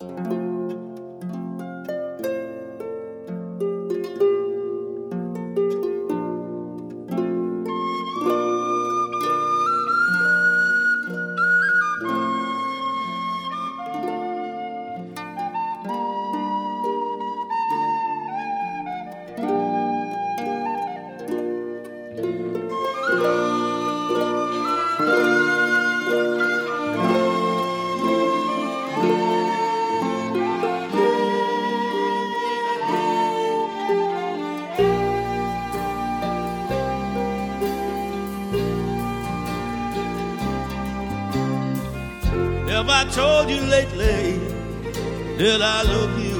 Have I told you lately that I love you?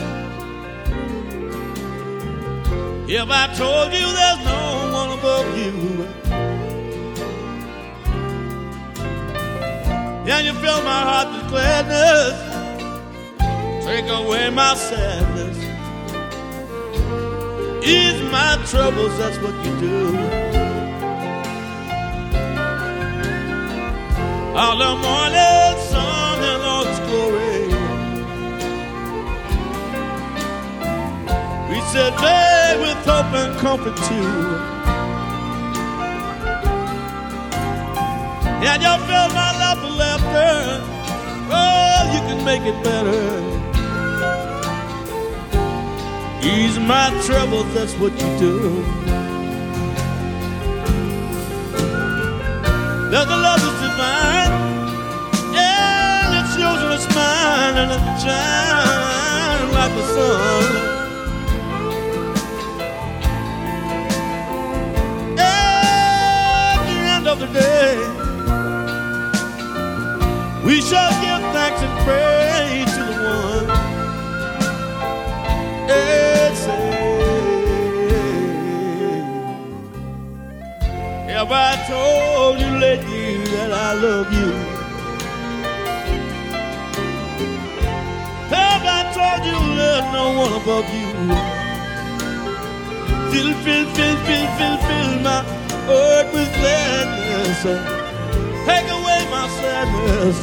Have I told you there's no one above you? And you fill my heart with gladness, take away my sadness, ease my troubles, that's what you do. All the morning sun and all its glory, we said, babe, with hope and comfort too. And you fill my life with laughter, oh, you can make it better. Ease my troubles, that's what you do. There's a love that's divine, and it shows in a smile, and it shines like the sun. At the end of the day, we shall give thanks and praise to the one. Have I told you lately that I love you? Have I told you there's no one above you? Fill my heart with gladness, take away my sadness,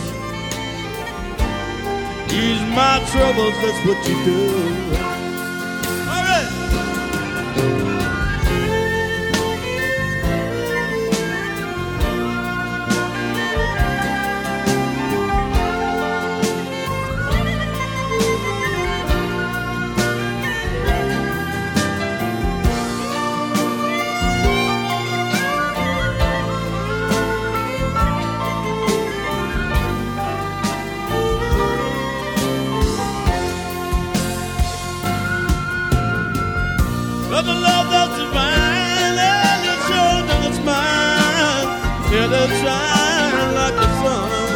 ease my troubles, that's what you do. All right. But the love that's divine, and it shows that it's mine. Yeah, that shine like the sun.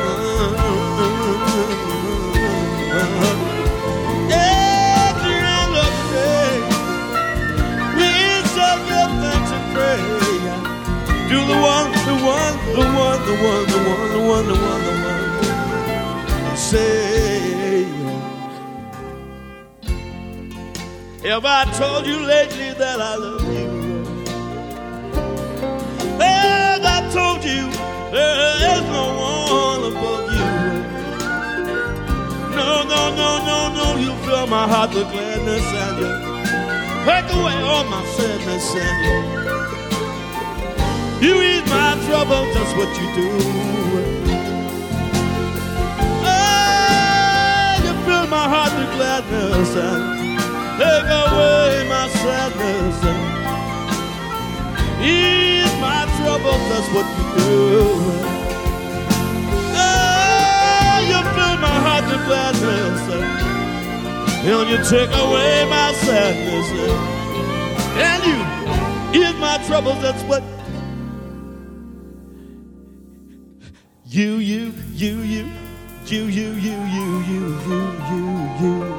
At the end of the day, we shall give thanks and praise to the one, the one, the one, the one, the one, the one, the one, the one. And say, have I told you lately that I love you? Have I told you there is no one above you? No, no, no, no, no, you fill my heart with gladness and you take away all my sadness and you ease my troubles, that's what you do. Oh, you fill my heart with gladness and take away my sadness and ease my troubles, that's what you do. Oh, you fill my heart with gladness and you take away my sadness and you ease my troubles, that's what you.